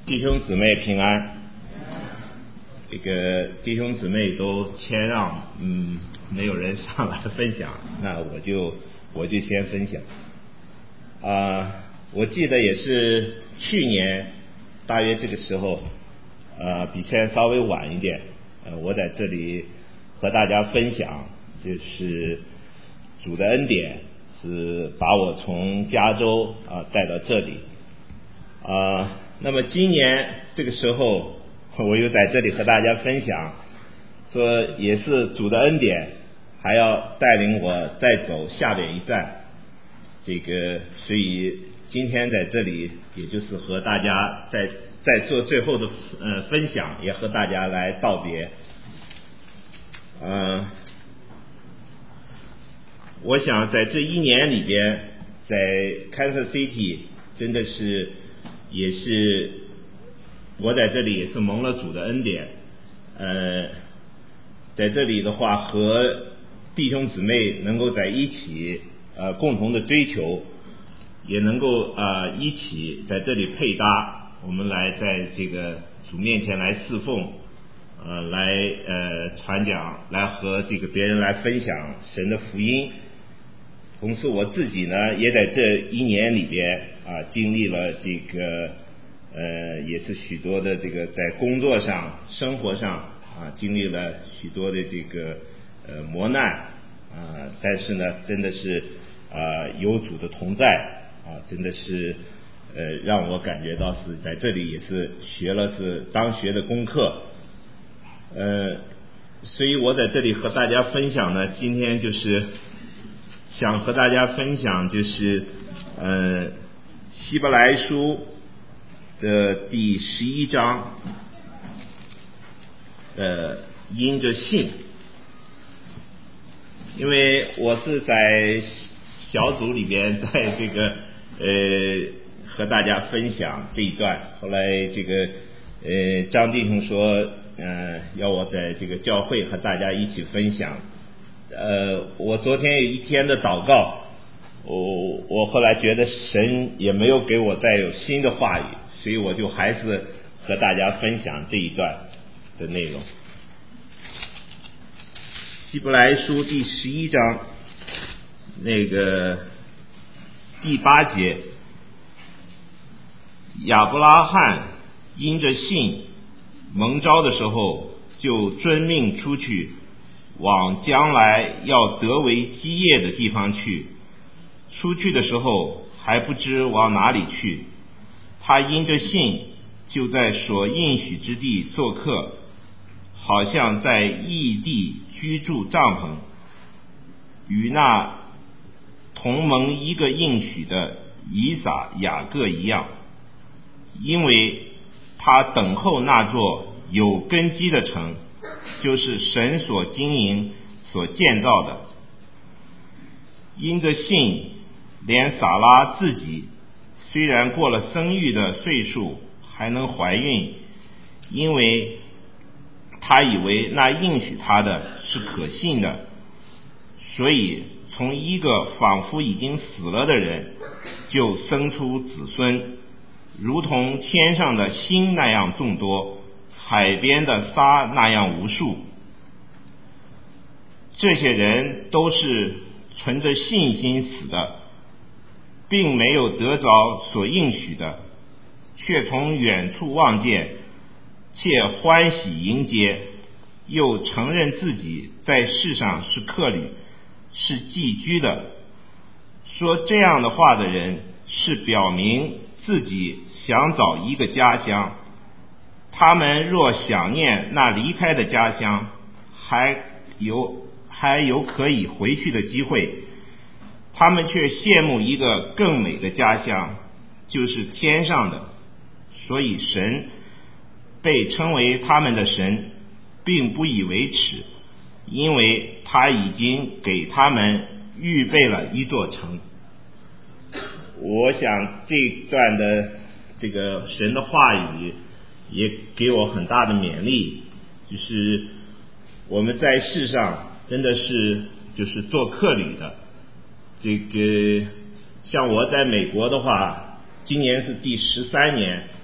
弟兄姊妹平安。这个弟兄姊妹都谦让，没有人上来分享，那我就先分享。我记得也是去年大约这个时候，比现在稍微晚一点，我在这里和大家分享，就是主的恩典是把我从加州带到这里。那么今年这个时候，我又在这里和大家分享，说也是主的恩典，还要带领我再走下边一站。所以今天在这里，也就是和大家在做最后的分享，也和大家来道别。我想在这一年里边，在 Kansas City 真的是也是我在这里也是蒙了主的恩典。在这里的话，和弟兄姊妹能够在一起共同的追求，也能够一起在这里配搭，我们来在这个主面前来侍奉，来传讲，来和这个别人来分享神的福音。同时我自己呢，也在这一年里边经历了这个也是许多的这个在工作上、生活上经历了许多的这个磨难但是呢，真的是有主的同在真的是让我感觉到是在这里也是学了是当学的功课。所以我在这里和大家分享呢，今天就是想和大家分享就是希伯来书的第11章因着信。因为我是在小组里边在这个和大家分享这一段，后来这个张弟兄说要我在这个教会和大家一起分享。我昨天有一天的祷告，我后来觉得神也没有给我再有新的话语，所以我就还是和大家分享这一段的内容。希伯来书第11章那个第8节，亚伯拉罕因着信蒙召的时候，就遵命出去，往将来要得为基业的地方去。出去的时候还不知往哪里去，他因着信就在所应许之地做客，好像在异地居住帐篷，与那同蒙一个应许的以撒、雅各一样，因为他等候那座有根基的城，就是神所经营所建造的。因着信，连撒拉自己虽然过了生育的岁数，还能怀孕，因为他以为那应许他的是可信的，所以从一个仿佛已经死了的人就生出子孙，如同天上的星那样众多，海边的沙那样无数。这些人都是存着信心死的，并没有得着所应许的，却从远处望见，且欢喜迎接，又承认自己在世上是客旅，是寄居的。说这样的话的人，是表明自己想找一个家乡。他们若想念那离开的家乡，还有可以回去的机会，他们却羡慕一个更美的家乡，就是天上的。所以神被称为他们的神，并不以为耻，因为他已经给他们预备了一座城。我想这段的这个神的话语也给我很大的勉励，就是我们在世上真的是就是做客旅的。这个像我在美国的话，今年是第13年，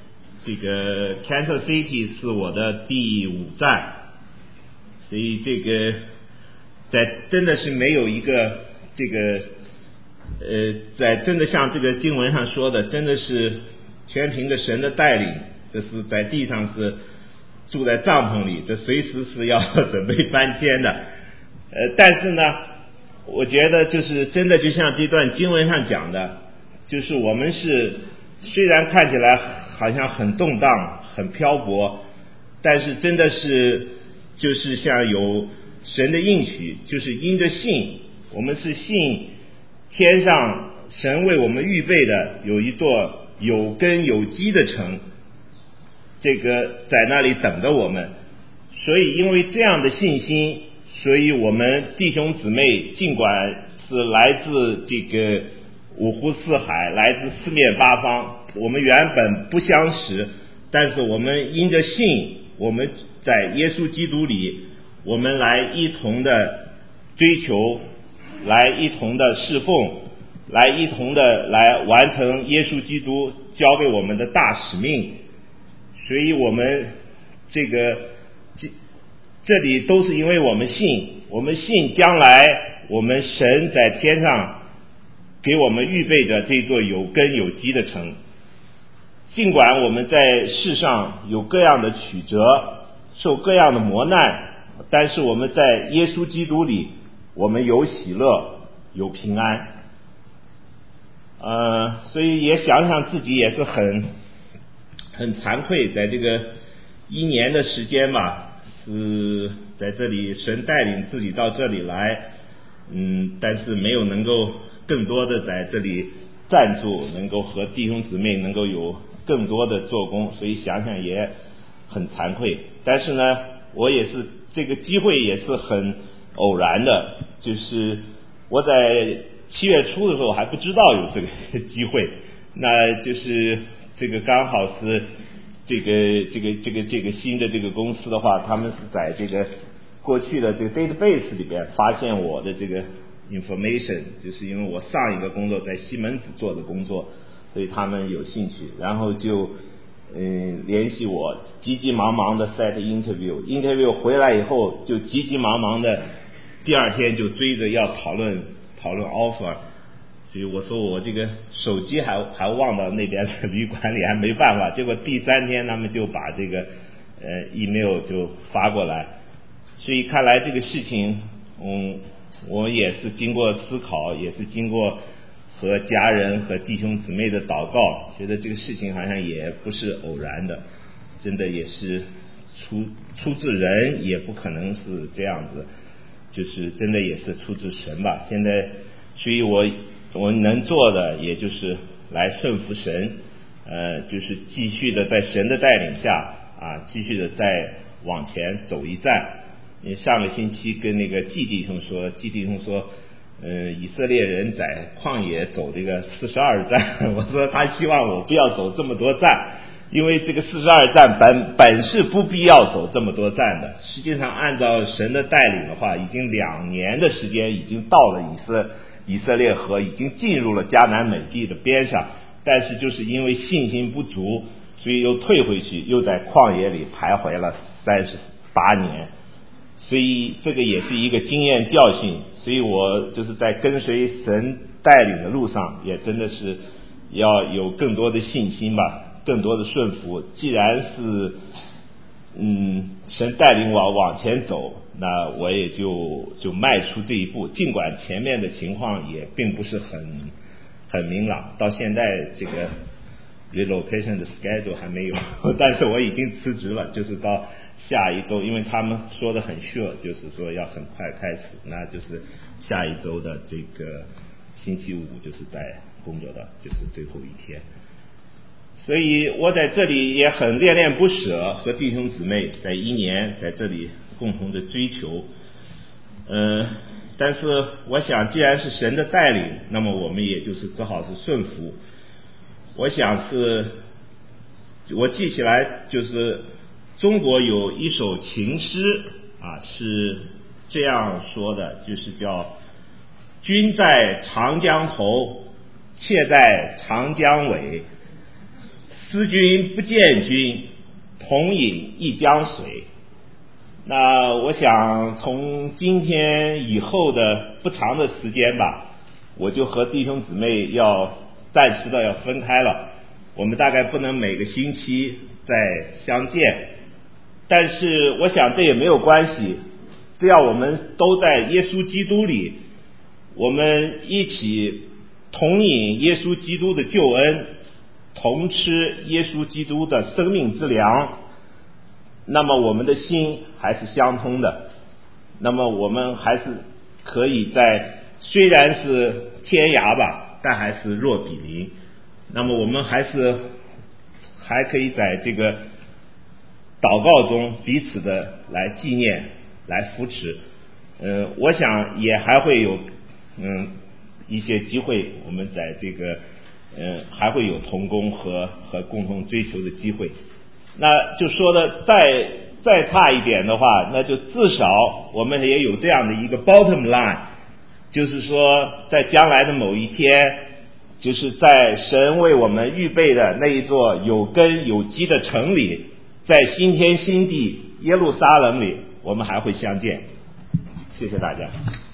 这个 Kansas City 是我的第5站，所以这个真的是没有一个这个真的像这个经文上说的，真的是全凭着神的带领，这是在地上是住在帐篷里，这随时是要准备搬迁的。但是呢，我觉得就是真的就像这段经文上讲的，就是我们是虽然看起来好像很动荡很漂泊，但是真的是就是像有神的应许，就是因着信，我们是信天上神为我们预备的有一座有根有基的城，这个在那里等着我们。所以因为这样的信心，所以我们弟兄姊妹尽管是来自这个五湖四海，来自四面八方，我们原本不相识，但是我们因着信，我们在耶稣基督里，我们来一同的追求，来一同的侍奉，来一同的来完成耶稣基督交给我们的大使命。所以我们这里都是因为我们信将来我们神在天上给我们预备着这座有根有基的城。尽管我们在世上有各样的曲折，受各样的磨难，但是我们在耶稣基督里，我们有喜乐，有平安。所以也想想自己也是很惭愧，在这个1年的时间吧，是在这里神带领自己到这里来，但是没有能够更多的在这里站住，能够和弟兄姊妹能够有更多的做工，所以想想也很惭愧。但是呢，我也是这个机会也是很偶然的，就是我在7月初的时候还不知道有这个机会，那就是这个刚好是这个新的这个公司的话，他们是在这个过去的这个 database 里边发现我的这个 information， 就是因为我上一个工作在西门子做的工作，所以他们有兴趣，然后就联系我，急急忙忙的 set interview 回来以后，就急急忙忙的第2天就追着要讨论 offer， 所以我说我这个手机还忘到那边的旅馆里，还没办法，结果第3天他们就把这个email 就发过来。所以看来这个事情我也是经过思考，也是经过和家人和弟兄姊妹的祷告，觉得这个事情好像也不是偶然的，真的也是出自人，也不可能是这样子，就是真的也是出自神吧。现在所以我能做的也就是来顺服神，就是继续的在神的带领下继续的再往前走一站。上个星期跟那个季弟兄说以色列人在旷野走这个42站，我说他希望我不要走这么多站，因为这个42站本是不必要走这么多站的。实际上按照神的带领的话，已经2年的时间已经到了以色列河，已经进入了迦南美地的边上，但是就是因为信心不足，所以又退回去，又在旷野里徘徊了38年。所以这个也是一个经验教训，所以我就是在跟随神带领的路上，也真的是要有更多的信心吧，更多的顺服。既然是神带领我往前走，那我也就迈出这一步，尽管前面的情况也并不是很明朗，到现在这个 relocation 的 schedule 还没有，但是我已经辞职了，就是到下一周，因为他们说的很sure，就是说要很快开始，那就是下一周的这个星期五就是在工作的就是最后一天。所以我在这里也很恋恋不舍，和弟兄姊妹在1年在这里共同的追求。但是我想既然是神的带领，那么我们也就是只好是顺服。我想是我记起来，就是中国有一首情诗是这样说的，就是叫君在长江头，妾在长江尾， 思君不见君，同饮一江水。那我想从今天以后的不长的时间吧，我就和弟兄姊妹要暂时的要分开了，我们大概不能每个星期再相见，但是我想这也没有关系，只要我们都在耶稣基督里，我们一起同饮耶稣基督的救恩，同吃耶稣基督的生命之粮，那么我们的心还是相通的，那么我们还是可以在虽然是天涯吧，但还是若比邻，那么我们还可以在这个祷告中彼此的来纪念来扶持。我想也还会有一些机会，我们在这个还会有同工和共同追求的机会。那就说的再差一点的话，那就至少我们也有这样的一个 bottom line， 就是说在将来的某一天，就是在神为我们预备的那一座有根有基的城里，在新天新地耶路撒冷里，我们还会相见。谢谢大家。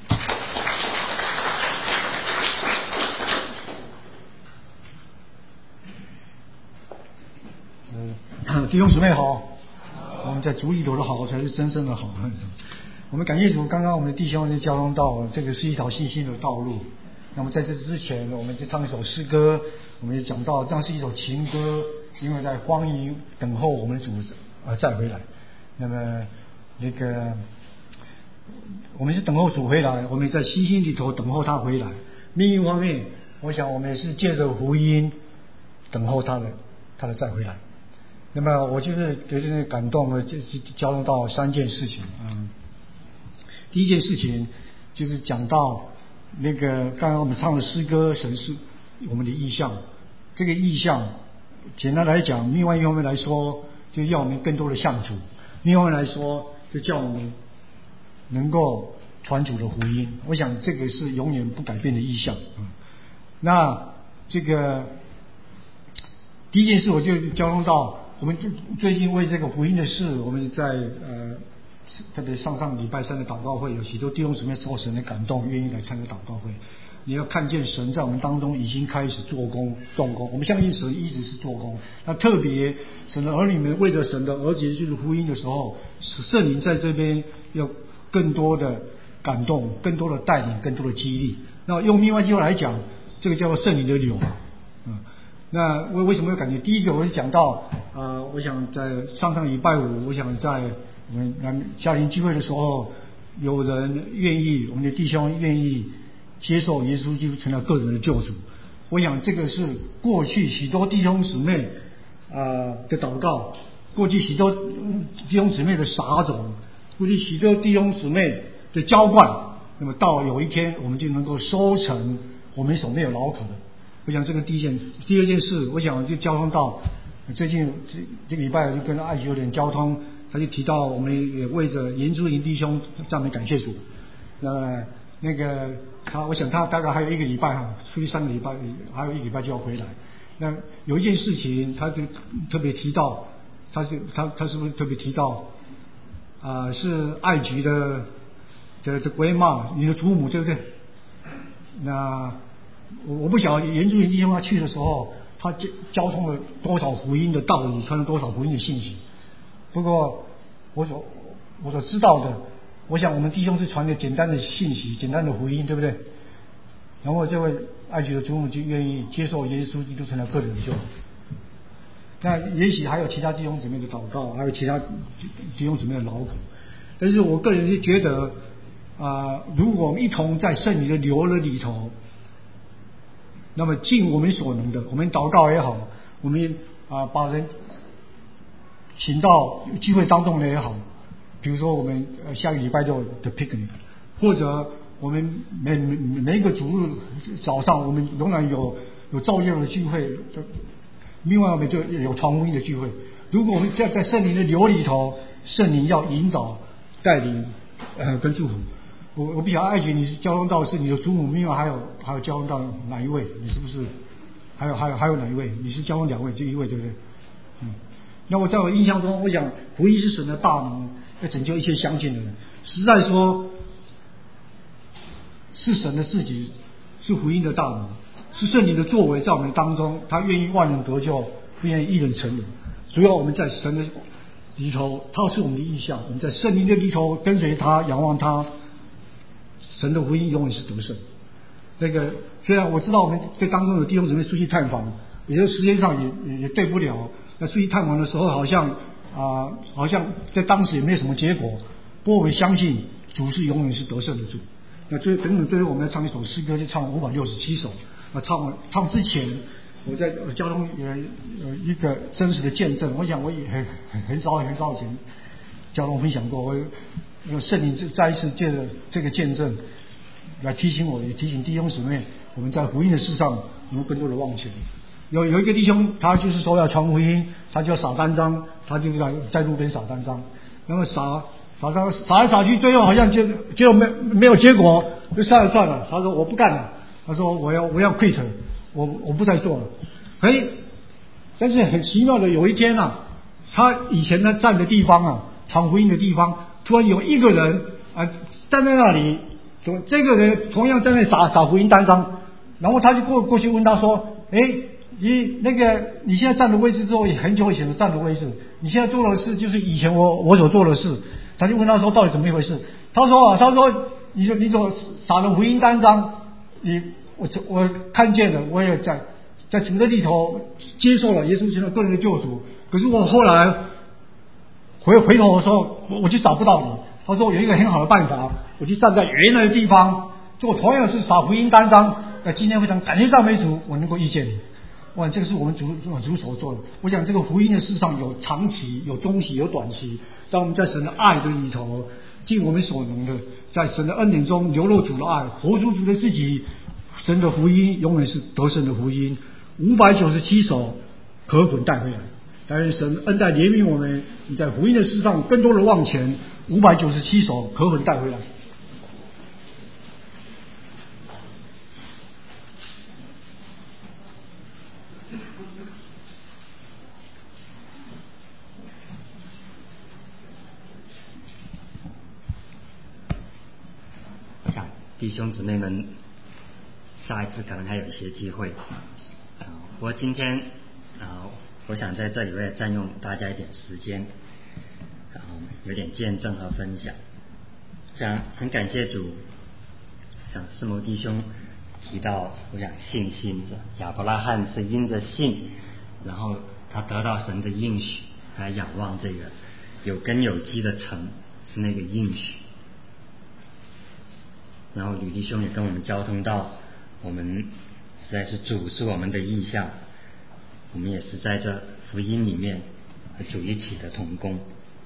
弟兄姊妹好，我们在主里头的好才是真正的好。我们感谢主，刚刚我们的弟兄就交通到这个是一条信心的道路。那么在这之前，我们就唱一首诗歌，我们也讲到这是一首情歌，因为在荒野等候我们的主再回来。那么那个我们是等候主回来，我们在信心里头等候他回来。另一方面，我想我们也是借着福音等候他的再回来。那么我就是觉得感动了，就交通到3件事情。第一件事情就是讲到那个刚刚我们唱的诗歌，神是我们的意象。这个意象简单来讲，另外一方面来说，就要我们更多的向主；另外一方面来说，就叫我们能够传主的福音。我想这个是永远不改变的意象。那这个第一件事，我就交通到我们最近为这个福音的事，我们在特别上礼拜3的祷告会，有许多弟兄姊妹受神的感动，愿意来参加祷告会。你要看见神在我们当中已经开始做工动工，我们相信神一直是做工。那特别神的儿女们为着神的儿子就是福音的时候，圣灵在这边要更多的感动，更多的带领，更多的激励。那用另外一句话来讲，这个叫做圣灵的流。那为什么有感觉？第一个我就讲到我想在上礼拜5，我想在我们家庭聚会的时候，有人愿意，我们的弟兄愿意接受耶稣基督成了个人的救主。我想这个是过去许多弟兄姊妹的祷告，过去许多弟兄姊妹的撒种，过去许多弟兄姊妹的浇灌，那么到有一天我们就能够收成我们所没有劳苦的。我想这个第一件。第二件事，我想就交通到最近这个礼拜就跟爱有点交通，他就提到我们也为着严珠营弟兄赞美感谢主。那个我想他大概还有1个礼拜出去3个礼拜，还有1个礼拜就要回来。那有一件事情，他就特别提到，他是不是特别提到是爱局的鬼妈，你的祖母对不对？那我不晓得原住民弟兄他去的时候，他交通了多少福音的道理，传了多少福音的信息。不过我所知道的，我想我们弟兄是传的简单的信息，简单的福音，对不对？然后这位爱主的祖母就愿意接受耶稣基督成了个人的救主。那也许还有其他弟兄姊妹的祷告，还有其他弟兄姊妹的劳苦。但是我个人就觉得如果我们一同在圣灵的流了里头，那么尽我们所能的，我们祷告也好，我们把人请到聚会当中的也好，比如说我们下个礼拜六的 picnic， 或者我们每一个主日早上我们仍然有昼夜的聚会，另外我们就有传福音的聚会。如果我们在圣灵的流里头，圣灵要引导带领跟祝福。我不晓得爱姐你是交通到是你的祖母，另外还有交通到哪一位？你是不是还有哪一位？你是交通2位，就1位对不对？ 那我在我印象中，我想福音是神的大能，要拯救一切相信的人。实在说，是神的自己，是福音的大能，是圣灵的作为在我们当中，他愿意万人得救，不愿意一人沉沦。主要我们在神的里头，他是我们的意象，我们在圣灵的里头跟随他，仰望他，神的福音永远是得胜。这个虽然我知道我们这当中有弟兄姊妹出去探访，有些时间上也对不了。那出去探访的时候，好像在当时也没有什么结果。不过我们相信主是永远是得胜的主。那等等，对于我们要唱一首诗歌，就唱567首。那唱之前，我在交通有一个真实的见证。我想我也很早以前交通分享过，我圣灵再一次借着这个见证来提醒我，也提醒弟兄姊妹，我们在福音的事上能更多的往前。有一个弟兄，他就是说要传福音，他就要撒单张，他就在路边撒单张，那么撒来撒去，最后好像就没有结果，就算了。他说我不干了，他说我要 quit， 我不再做了。但是很奇妙的，有一天啊，他以前呢站的地方啊，传福音的地方，突然有一个人站在那里，这个人同样站在撒福音单张，然后他就过去问他说：“你现在站的位置之后，很久以前的站的位置，你现在做的事就是以前我所做的事。”他就问他说：“到底怎么一回事？”他说：“你所撒的福音单张，我看见了，我也在主的里头接受了耶稣基督个人的救主。可是我后来回头的时候，我就找不到你。”他说有一个很好的办法，我就站在原来的地方做同样是撒福音单张。今天非常感谢赞美主，我能够遇见你。哇，这个是我们主所做的。我想这个福音的事上有长期、有中期、有短期，让我们在神的爱的里头，尽我们所能的，在神的恩典中流露主的爱，活出主的自己。神的福音永远是得胜的福音。597首可滚带回来，但愿神恩待怜悯我们，你在福音的事上更多的往前。597首可滚带回来。 弟兄姊妹们，下一次可能还有一些机会。不过今天我想在这里我也占用大家一点时间，有点见证和分享。想很感谢主，像世谋弟兄提到，我想信心亚伯拉罕是因着信，然后他得到神的应许，来仰望这个有根有基的城，是那个应许。然后吕弟兄也跟我们交通到，我们实在是主是我们的意象，我们也是在这福音里面和主一起的同工。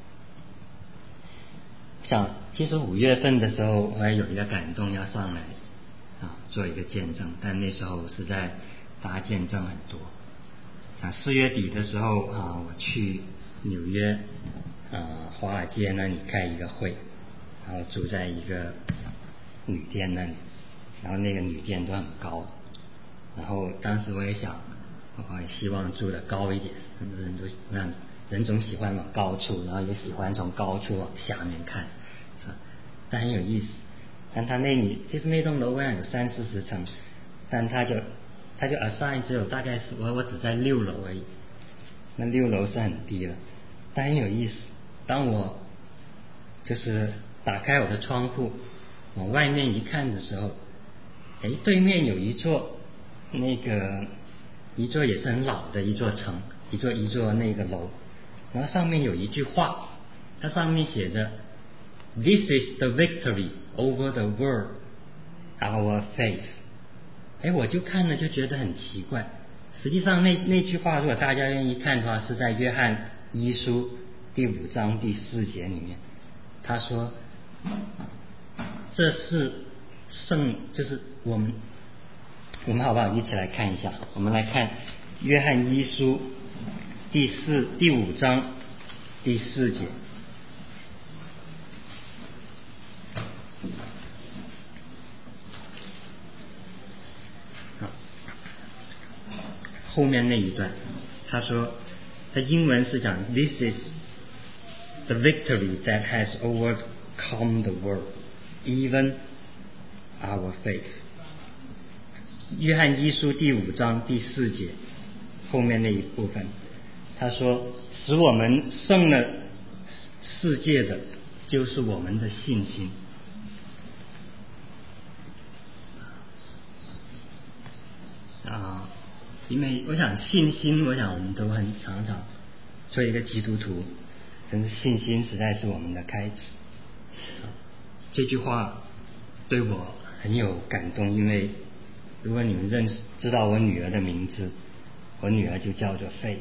像其实5月份的时候，我还有一个感动要上来做一个见证，但那时候实在大家见证很多。4月底的时候我去纽约华尔街那里开一个会，然后住在一个旅店那里，然后那个旅店都很高，然后当时我也想，我也希望住得高一点，很多人都人总喜欢往高处，然后也喜欢从高处往下面看，是吧？但很有意思，但他那里其实那栋楼有30-40层，但他就 assign 只有大概是我只在6楼而已，那6楼是很低了，但很有意思。当我就是打开我的窗户往外面一看的时候，对面有一座也是很老的一座城，一座那个楼，然后上面有一句话，它上面写着 This is the victory over the world, our faith。 我就看了就觉得很奇怪，实际上那句话如果大家愿意看的话，是在约翰一书第5章第4节里面，他说这是就是我们好不好一起来看一下，我们来看约翰一书第5章第4节。后面那一段他说它英文是讲 This is the victory that has overcome the world, even our faith。 约翰一书第5章第4节后面那一部分，他说使我们胜了世界的就是我们的信心。因为我想信心，我想我们都很常常做一个基督徒，真是信心实在是我们的开始。这句话对我很有感动，因为如果你们知道我女儿的名字，我女儿就叫做 Faith，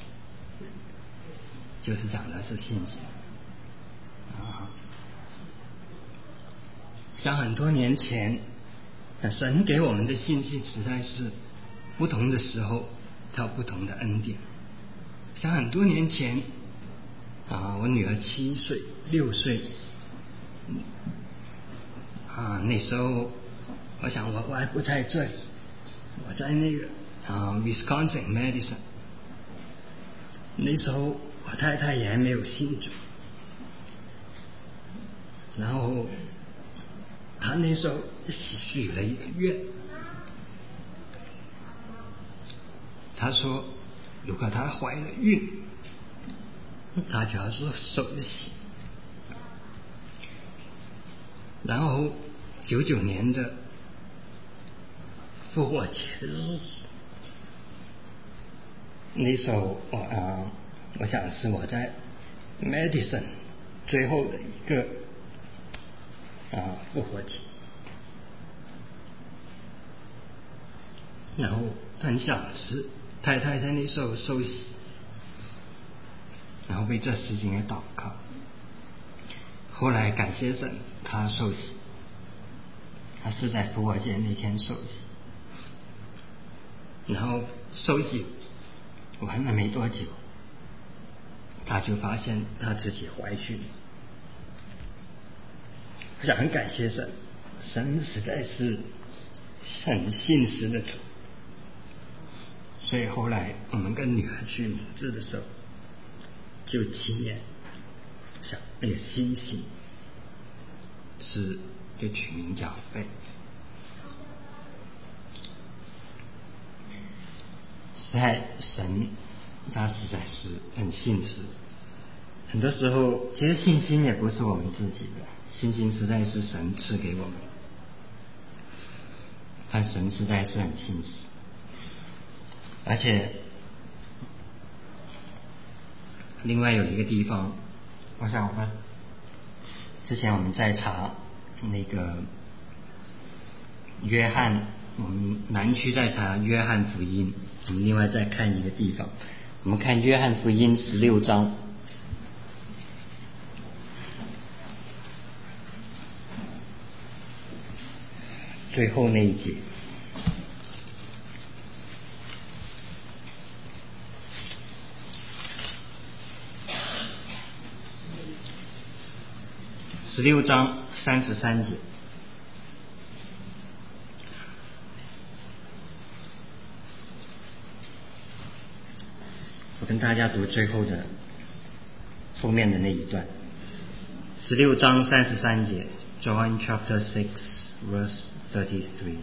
就是讲的是信心。像很多年前，神给我们的信心实在是不同的时候它有不同的恩典。像很多年前我女儿7岁6岁那时候我想我还不在这里，我在那个Wisconsin Madison， 那时候我太太也还没有信主，然后她那时候许了一个愿，她说如果她怀了孕，她就要做受洗。然后99年的复活节的日子，那时候我想是我在 Madison 最后的一个复活节，然后很想是太太在那时候受洗，然后为这事情而祷告。后来感谢神，他受洗，他是在复活节那天受洗，然后受洗完了没多久，他就发现他自己怀孕。我想很感谢神，神实在是很信实的主。所以后来我们跟女儿取名字的时候，就纪念想那个星星，是就取名叫Faith。实在神他实在是很信实，很多时候其实信心也不是我们自己的，信心实在是神赐给我们，但神实在是很信实。而且另外有一个地方，我想之前我们在查那个约翰，我们南区在查约翰福音，我们另外再看一个地方，我们看约翰福音16章最后那一节。16章33节，我跟大家读最后的后面的那一段。16章33节 John chapter 6 verse 33，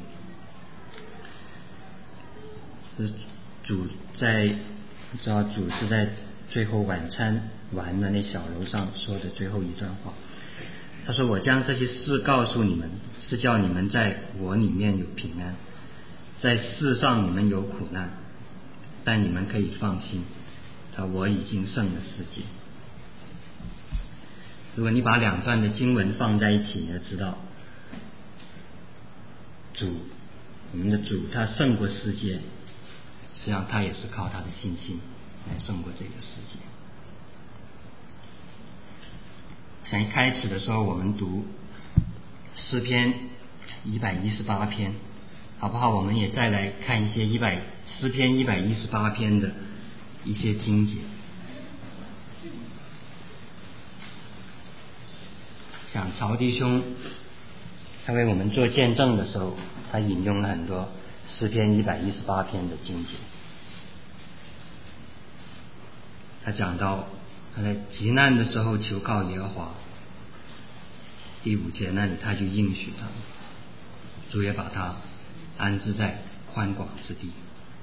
主是在最后晚餐完了那小楼上说的最后一段话。他说我将这些事告诉你们，是叫你们在我里面有平安，在世上你们有苦难，但你们可以放心，我已经胜了世界。如果你把两段的经文放在一起，你就知道我们的主他胜过世界，实际上他也是靠他的信心来胜过这个世界。像一开始的时候我们读诗篇118篇，好不好？我们也再来看一些诗篇118篇的一些经节。像曹弟兄他为我们做见证的时候，他引用了很多诗篇118篇的经节。 他讲到他在极难的时候求告耶和华，第5节那里他就应许他，主也把他安置在宽广之地。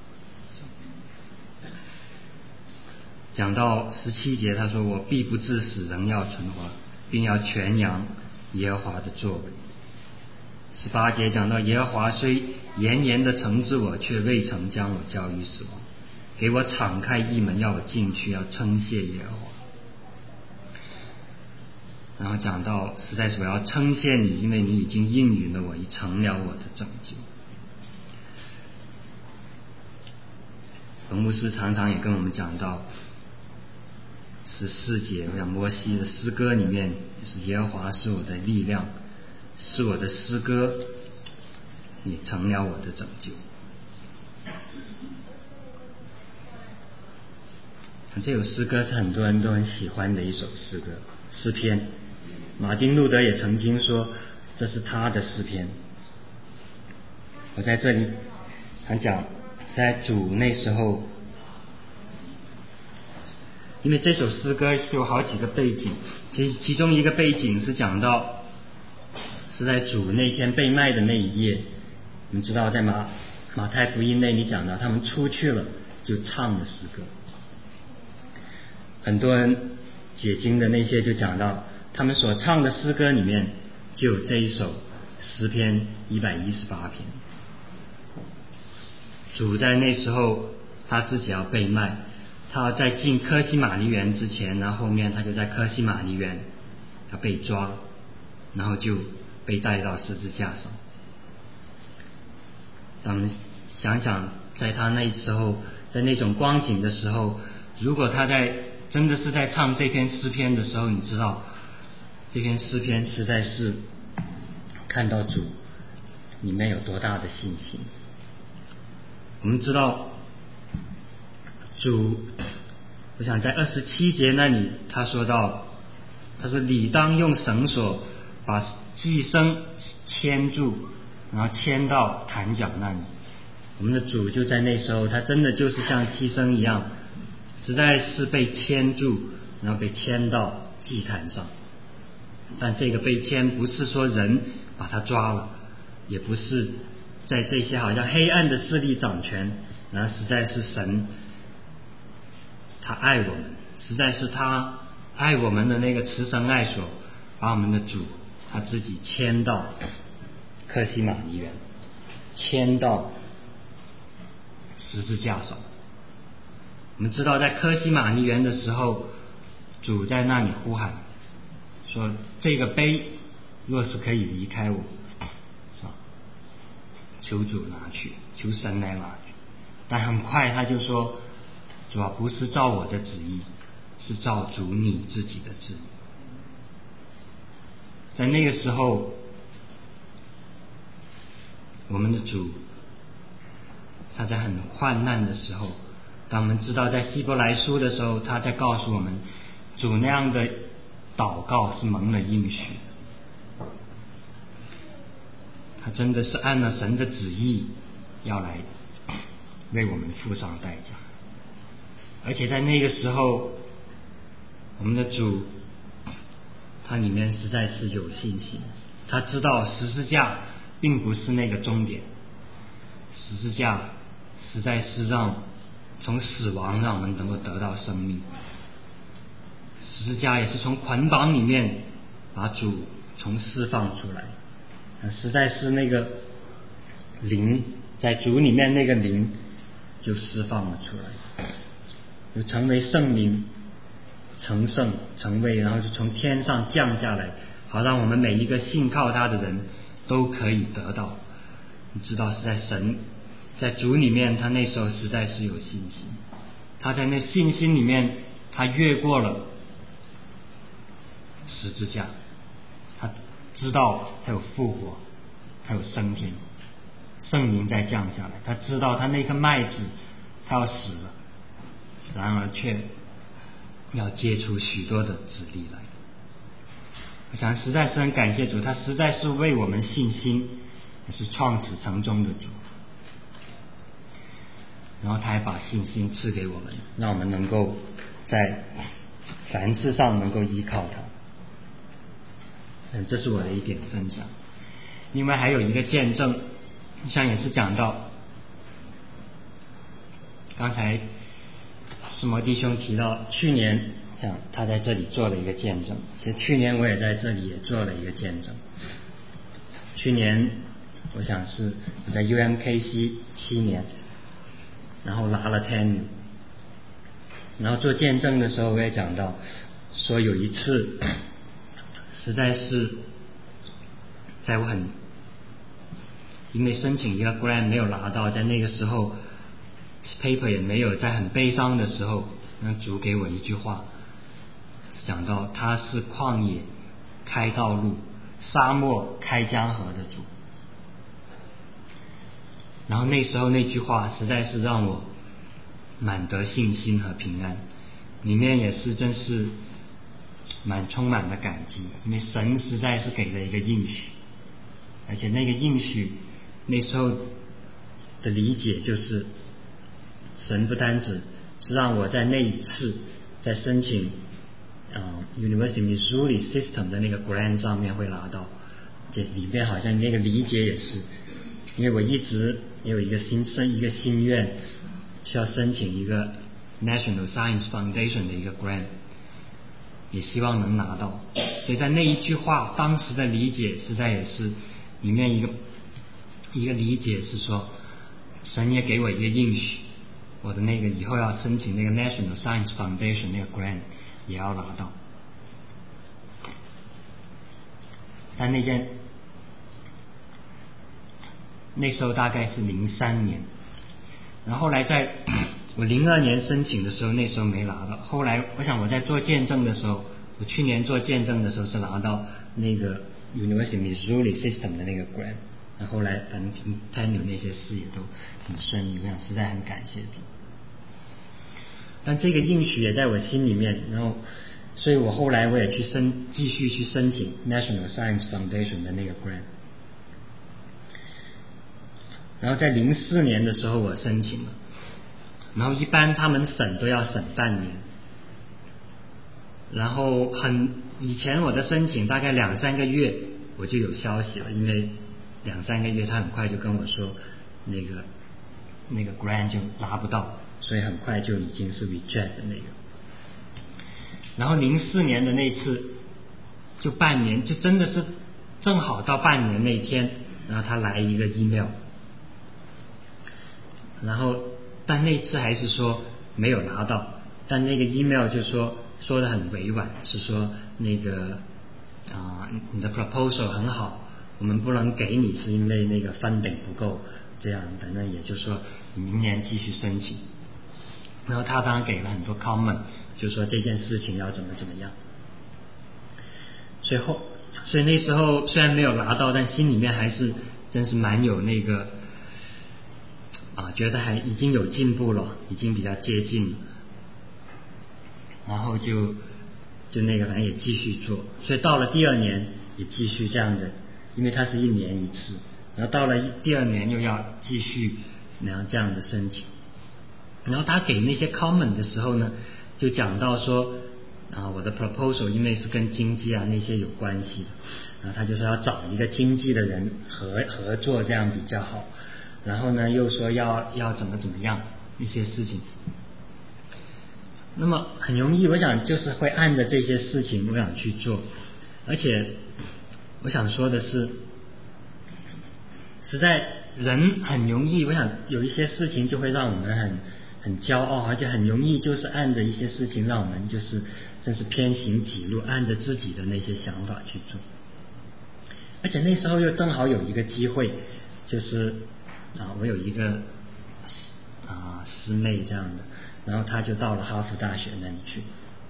讲到17节，他说我必不致死，仍要存活，并要传扬耶和华的作为。18节讲到耶和华虽严严的惩治我，却未曾将我交于死亡，给我敞开义门，要我进去，要称谢耶和华。然后讲到实在是我要称谢你，因为你已经应允了我，已成了我的拯救。冯牧师常常也跟我们讲到14节，我想摩西的诗歌里面是耶和华是我的力量，是我的诗歌，你成了我的拯救。这首诗歌是很多人都很喜欢的一首诗歌，诗篇。马丁路德也曾经说这是他的诗篇。我在这里想讲，在主那时候，因为这首诗歌有好几个背景，其中一个背景是讲到是在主那天被卖的那一夜。我们知道在马太福音那里讲到他们出去了就唱的诗歌，很多人解经的那些就讲到他们所唱的诗歌里面就有这一首诗篇118篇。主在那时候他自己要被卖，他在进科西玛尼园之前，然后后面他就在科西玛尼园他被抓，然后就被带到十字架上。咱们想想在他那时候，在那种光景的时候，如果他真的是在唱这篇诗篇的时候，你知道这篇诗篇实在是看到主里面有多大的信心。我们知道主，我想在27节那里他说理当用绳索把寄生牵住，然后牵到坛角那里。我们的主就在那时候，他真的就是像寄生一样，实在是被牵住，然后被牵到祭坛上。但这个被牵不是说人把他抓了，也不是在这些好像黑暗的势力掌权，然后实在是神他爱我们，实在是他爱我们的那个慈神爱所，把我们的主他自己牵到科西玛尼园，牵到十字架上。我们知道在科西玛尼园的时候，主在那里呼喊说，这个杯若是可以离开我，求主拿去，求神来拿去。但很快他就说，主要不是照我的旨意，是照主你自己的旨意。在那个时候，我们的主他在很患难的时候，当我们知道在希伯来书的时候，他在告诉我们主那样的祷告是蒙了应许，他真的是按了神的旨意要来为我们付上代价。而且在那个时候，我们的主他里面实在是有信心，他知道十字架并不是那个终点，十字架实在是从死亡让我们能够得到生命，十字架也是从捆绑里面把主从释放出来，实在是那个灵在主里面，那个灵就释放了出来，就成为圣灵，成圣成为，然后就从天上降下来，好让我们每一个信靠他的人都可以得到。你知道是在神在主里面，他那时候实在是有信心，他在那信心里面他越过了十字架，他知道他有复活，他有升天，圣灵在降下来，他知道他那颗麦子他要死了，然而却要结出许多的子粒来。我想实在是很感谢主，他实在是为我们信心，也是创始成终的主，然后他还把信心赐给我们，让我们能够在凡事上能够依靠他。这是我的一点分享。另外还有一个见证，像也是讲到刚才世摩弟兄提到去年像他在这里做了一个见证，其实去年我也在这里也做了一个见证。去年我想是我在 UMKC 7年，然后拿了 tenure， 然后做见证的时候我也讲到说有一次实在是在我因为申请一个 grant 没有拿到，在那个时候 paper 也没有，在很悲伤的时候，那主给我一句话，讲到他是旷野开道路，沙漠开江河的主。然后那时候那句话实在是让我满得信心和平安，里面也是真是充满了感激，因为神实在是给了一个应许，而且那个应许那时候的理解就是神不单只是让我在那一次在申请University Missouri System 的那个 grant 上面会拿到，这里面好像那个理解也是，因为我一直有一个心愿，需要申请一个 National Science Foundation 的一个 grant， 也希望能拿到。所以在那一句话当时的理解实在也是里面一个理解是说，神也给我一个应许，我的那个以后要申请那个 National Science Foundation 那个 grant 也要拿到。但那时候大概是03年，然后后来在我02年申请的时候，那时候没拿到。后来我想我在做见证的时候，我去年做见证的时候是拿到那个 University Missouri System 的那个 grant， 后来反正tenure那些事也都很顺利，我想实在很感谢主。但这个应许也在我心里面，然后所以我后来我也继续去申请 National Science Foundation 的那个 grant。然后在04年的时候我申请了，然后一般他们审都要审半年，然后以前我的申请大概2-3个月我就有消息了，因为2-3个月他很快就跟我说那个 grant 就拿不到，所以很快就已经是 reject 的那个。然后04年的那次就半年，就真的是正好到半年那一天，然后他来一个 email， 然后但那次还是说没有拿到，但那个 email 就说的很委婉，是说那个你的 proposal 很好，我们不能给你是因为那个 funding 不够，这样反正也就是说你明年继续申请。然后他当然给了很多 comment， 就说这件事情要怎么样。所以那时候虽然没有拿到，但心里面还是真是蛮有那个觉得还已经有进步了，已经比较接近了。然后就那个反正也继续做，所以到了第2年也继续这样的，因为它是1年1次，然后到了第2年又要继续然后这样的申请。然后他给那些 comment 的时候呢，就讲到说我的 proposal 因为是跟经济那些有关系的，然后他就说要找一个经济的人合作，这样比较好。然后呢又说要怎么样一些事情。那么很容易，我想就是会按着这些事情我想去做。而且我想说的是，实在人很容易，我想有一些事情就会让我们很骄傲，而且很容易就是按着一些事情让我们就是真是偏行己路，按着自己的那些想法去做。而且那时候又正好有一个机会，就是我有一个师妹这样的，然后她就到了哈佛大学那里去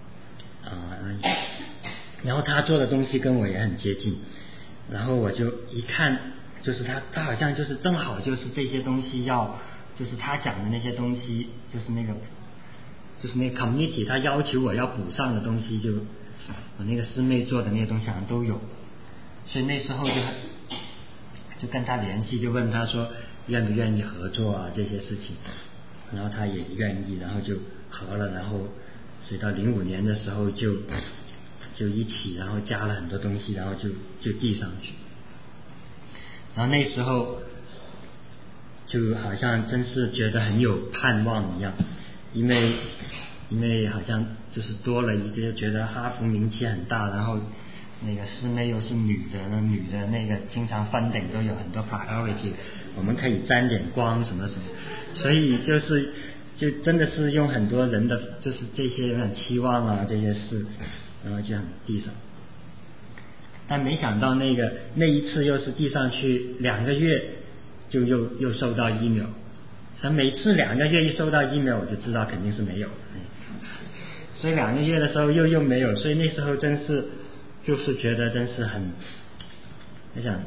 然后她做的东西跟我也很接近，然后我就一看，就是她好像就是正好就是这些东西就是她讲的那些东西，就是那个 committee 她要求我要补上的东西，就我那个师妹做的那些东西好像都有。所以那时候就跟她联系，就问她说愿不愿意合作这些事情，然后她也愿意，然后就合了，然后所以到05年的时候就一起，然后加了很多东西，然后就递上去。然后那时候就好像真是觉得很有盼望一样，因为好像就是多了一个，觉得哈佛名气很大，然后那个师妹又是女的，那女的那个经常funding都有很多 priority， 我们可以沾点光什么什么，所以就真的是用很多人的就是这些很期望啊这些事，然后就很递上。但没想到那一次又是递上去2个月就又收到 email， 所以每次2个月一收到 email 我就知道肯定是没有，所以2个月的时候又没有，所以那时候真是就是觉得真是我想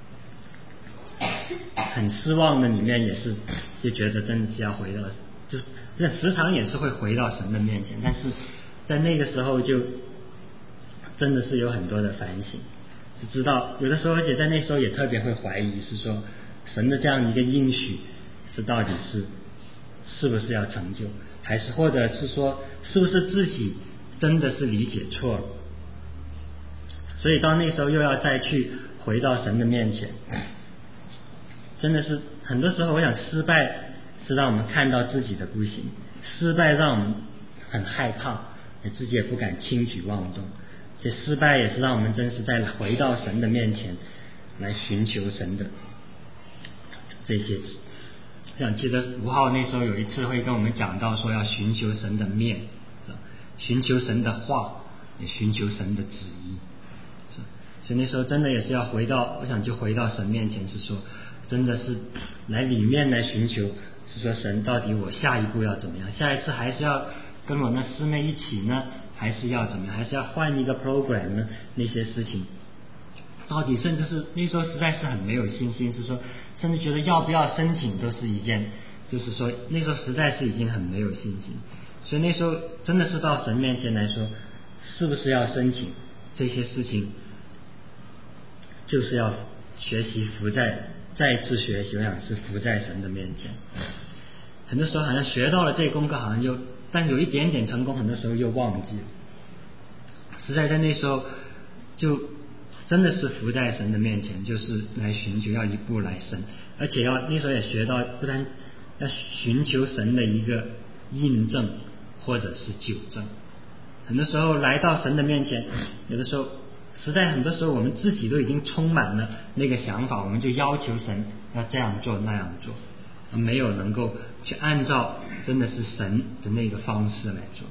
很失望的，里面也是就觉得真的是要回到，就是时常也是会回到神的面前，但是在那个时候就真的是有很多的反省，就知道有的时候，而且在那时候也特别会怀疑，是说神的这样一个应许是到底是不是要成就，还是或者是说是不是自己真的是理解错了，所以到那时候又要再去回到神的面前，真的是很多时候我想失败是让我们看到自己的不行，失败让我们很害怕，自己也不敢轻举妄动，这失败也是让我们真是再回到神的面前来寻求神的这些。想记得5号那时候有一次会跟我们讲到说要寻求神的面，寻求神的话，也寻求神的旨意，所以那时候真的也是要回到，我想就回到神面前，是说真的是来里面来寻求，是说神到底我下一步要怎么样，下一次还是要跟我那师妹一起呢，还是要怎么样，还是要换一个 program 呢，那些事情到底甚至是那时候实在是很没有信心，是说甚至觉得要不要申请都是一件，就是说那时候实在是已经很没有信心，所以那时候真的是到神面前来说是不是要申请这些事情，就是要学习再次学习，我想是伏在神的面前。很多时候好像学到了这个功课，好像但有一点点成功，很多时候又忘记了，实在在那时候就真的是伏在神的面前，就是来寻求，要一步来神，而且那时候也学到不但要寻求神的一个印证或者是纠正。很多时候来到神的面前，有的时候实在很多时候我们自己都已经充满了那个想法，我们就要求神要这样做那样做，没有能够去按照真的是神的那个方式来做。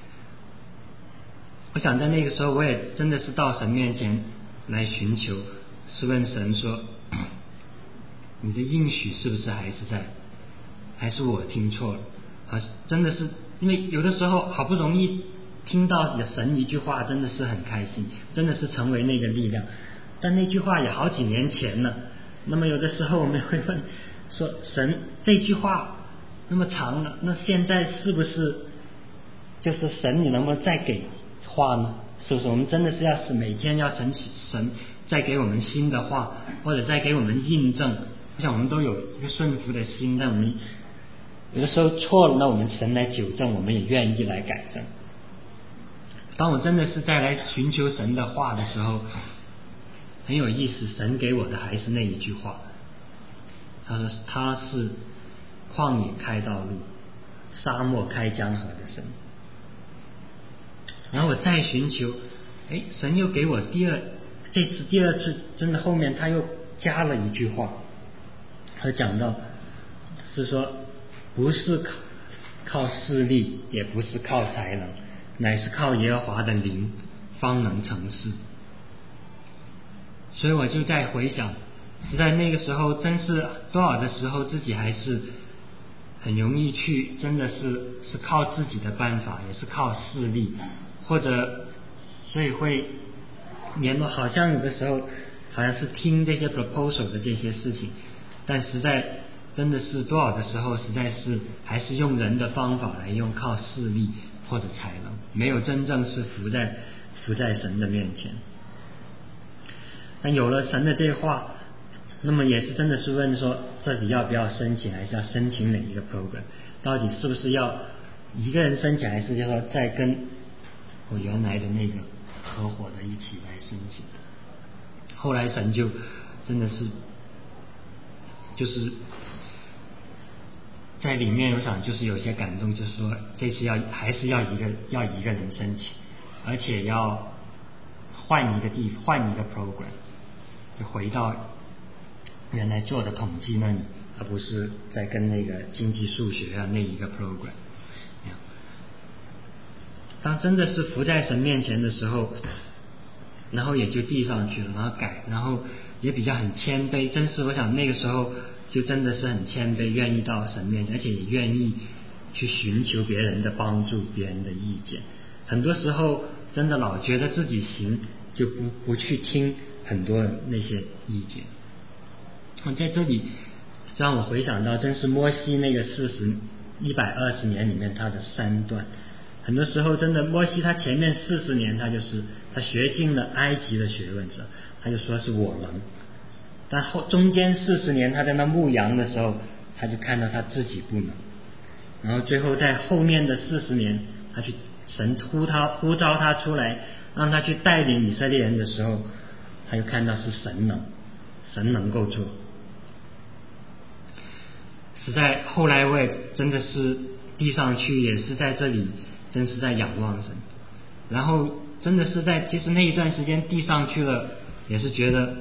我想在那个时候我也真的是到神面前来寻求，是问神说你的应许是不是还是我听错了，真的是因为有的时候好不容易听到神一句话，真的是很开心，真的是成为那个力量，但那句话也好几年前了，那么有的时候我们会问说神这句话那么长了，那现在是不是就是神你能不能再给话呢？是不是我们真的是要是每天要神再给我们新的话，或者再给我们印证，像我们都有一个顺服的心，但我们有的时候错了，那我们神来纠正，我们也愿意来改正。当我真的是再来寻求神的话的时候，很有意思，神给我的还是那一句话，他说他是旷野开道路，沙漠开江河的神。然后我再寻求，神又给我这次第二次，真的后面他又加了一句话，他讲到是说不是靠势力，也不是靠才能，乃是靠耶和华的灵方能成事。所以我就在回想，是在那个时候真是多少的时候自己还是很容易去真的是靠自己的办法，也是靠势力，或者所以会好像有的时候好像是听这些 proposal 的这些事情，但实在真的是多少的时候实在是还是用人的方法来用，靠势力或者才能，没有真正是伏在神的面前。但有了神的这话，那么也是真的是问说这里要不要申请，还是要申请哪一个 program， 到底是不是要一个人升起来是就说再跟我原来的那个合伙的一起来升起的。后来神就真的是就是在里面，我想就是有些感动，就是说这次还是要一个人升起，而且要换一个program， 就回到原来做的统计那里，而不是再跟那个经济数学啊那一个 program。当真的是伏在神面前的时候，然后也就递上去了，然后改，然后也比较很谦卑。真是我想那个时候就真的是很谦卑，愿意到神面前，而且也愿意去寻求别人的帮助，别人的意见。很多时候真的老觉得自己行，就不去听很多那些意见。在这里让我回想到，真是摩西那个120年里面他的3段。很多时候真的摩西他前面40年他学尽了埃及的学问之后，他就说是我能，但中间40年他在那牧羊的时候，他就看到他自己不能，然后最后在后面的40年，他去神呼召他出来，让他去带领以色列人的时候，他就看到是神能够做。实在后来我也真的是递上去，也是在这里真是在仰望神，然后真的是其实那一段时间递上去了，也是觉得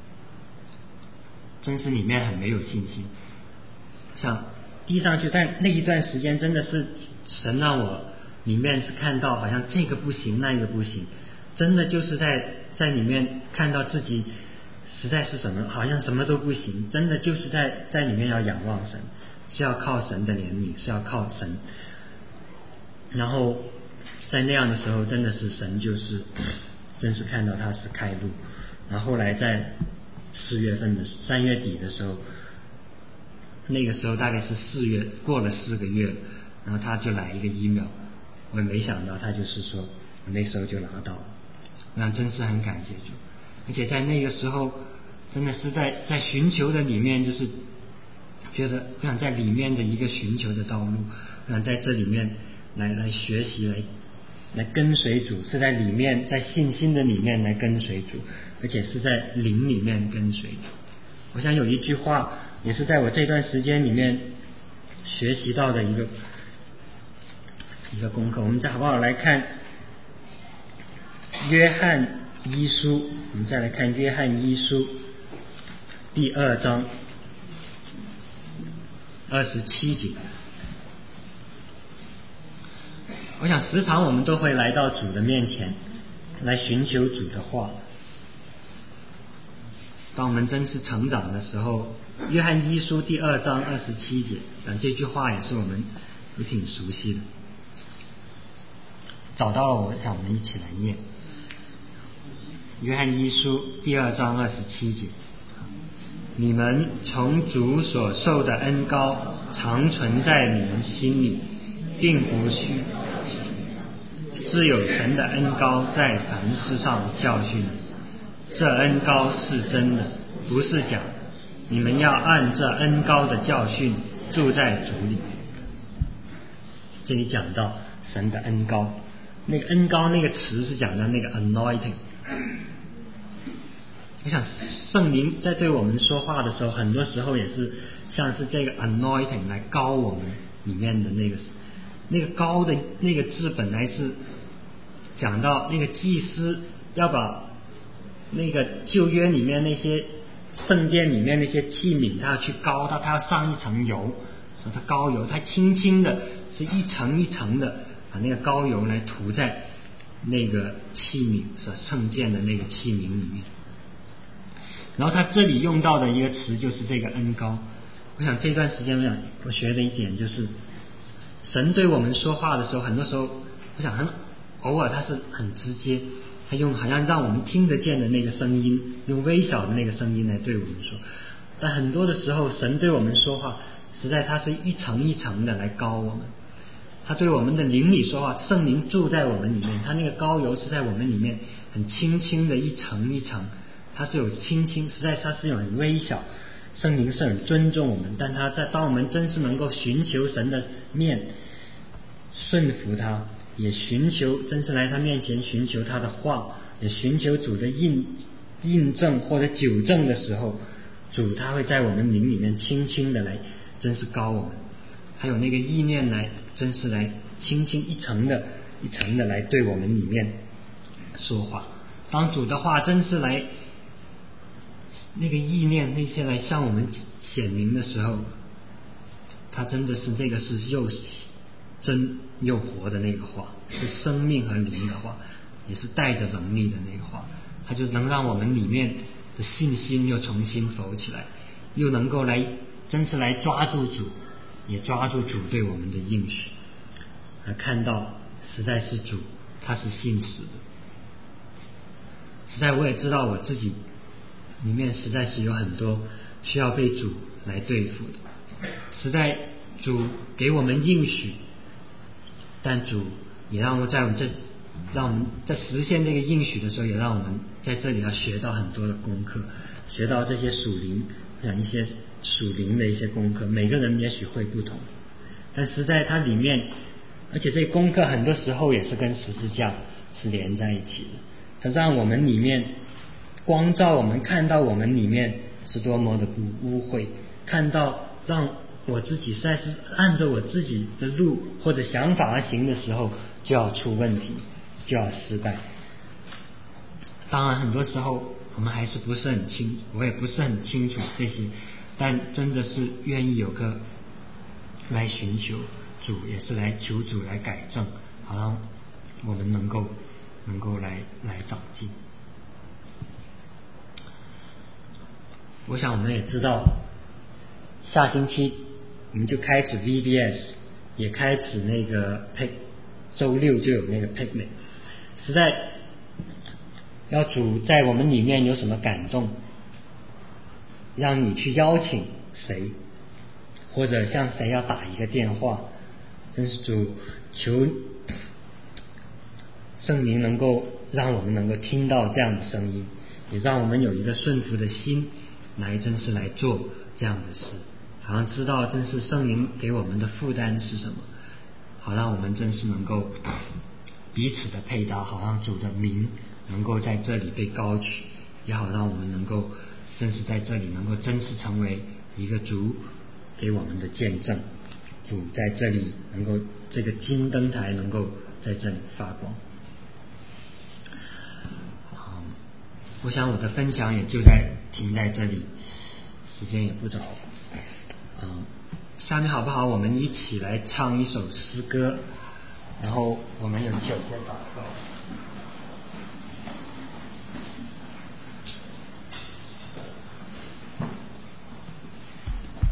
真是里面很没有信心，像递上去，但那一段时间真的是神让我里面是看到好像这个不行那个不行，真的就是在里面看到自己实在是好像什么都不行，真的就是在里面要仰望神，是要靠神的怜悯，是要靠神。然后在那样的时候，真的是神真是看到他是开路。然后后来在3月底的时候，那个时候大概是4月，过了4个月，然后他就来一个email，我也没想到他就是说我那时候就拿到了，那真是很感谢主。而且在那个时候真的是在寻求的里面，就是觉得我想在里面的一个寻求的道路，我想在这里面来学习，来跟随主，是在里面，在信心的里面来跟随主，而且是在灵里面跟随主。我想有一句话也是在我这段时间里面学习到的一个功课，我们好不好来看约翰一书，我们再来看约翰一书第2章27节。我想时常我们都会来到主的面前来寻求主的话，当我们真是成长的时候，约翰一书第2章27节，这句话也是我们也挺熟悉的，找到了，我想我们一起来念约翰一书第2章27节。你们从主所受的恩膏常存在你们心里，并不虚，自有神的恩膏在凡事上教训你，这恩膏是真的，不是假的。你们要按这恩膏的教训住在主里。这里讲到神的恩膏，那个恩膏那个词是讲到那个 anointing。我想圣灵在对我们说话的时候，很多时候也是像是这个 anointing 来膏我们里面的那个膏的那个字，本来是讲到那个祭司要把那个旧约里面那些圣殿里面那些器皿，他要去膏它，他要上一层油，说他膏油，他轻轻的是一层一层的把那个膏油来涂在那个器皿，是圣殿的那个器皿里面。然后他这里用到的一个词就是这个恩膏。我想这段时间我学的一点就是，神对我们说话的时候，很多时候我想偶尔他是很直接，他用好像让我们听得见的那个声音，用微小的那个声音来对我们说。但很多的时候神对我们说话，实在他是一层一层的来膏我们，他对我们的灵里说话，圣灵住在我们里面，他那个膏油是在我们里面很轻轻的一层一层，它是有轻轻，实在它是有很微小，圣灵是很尊重我们，但他当我们真是能够寻求神的面， 顺服他，也寻求，真是来他面前寻求他的话，也寻求主的印证或者纠正的时候，主他会在我们灵里面轻轻的来，真是高我们，还有那个意念来，真是来轻轻一层的来对我们里面说话。当主的话真是来那个意念那些来向我们显明的时候，他真的是那个是又真又活的那个话，是生命和灵的话，也是带着能力的那个话，它就能让我们里面的信心又重新浮起来，又能够来真是来抓住主，也抓住主对我们的应许，而看到实在是主他是信实的。实在我也知道我自己里面实在是有很多需要被主来对付的，实在主给我们应许，但主也让我们在实现这个应许的时候，也让我们在这里要学到很多的功课，学到这些属灵的一些功课，每个人也许会不同，但实在它里面，而且这些功课很多时候也是跟十字架是连在一起的，它让我们里面光照我们，看到我们里面是多么的不污秽，看到让我自己实在是按照我自己的路或者想法而行的时候，就要出问题，就要失败。当然很多时候我们还是不是很清楚，我也不是很清楚这些，但真的是愿意有个来寻求主，也是来求主来改正，好让我们能够来长进。我想我们也知道，下星期我们就开始 VBS， 也开始那个周六就有那个 picnic。实在要主在我们里面有什么感动，让你去邀请谁，或者向谁要打一个电话，真是主求圣灵能够让我们能够听到这样的声音，也让我们有一个顺服的心来真是来做这样的事，好像知道真是圣灵给我们的负担是什么，好让我们真是能够彼此的配搭，好让主的名能够在这里被高举，也好让我们能够真是在这里能够真是成为一个主给我们的见证，主在这里能够这个金灯台能够在这里发光。我想我的分享也就停在这里，时间也不早。下面好不好？我们一起来唱一首诗歌，然后我们有9天祷告。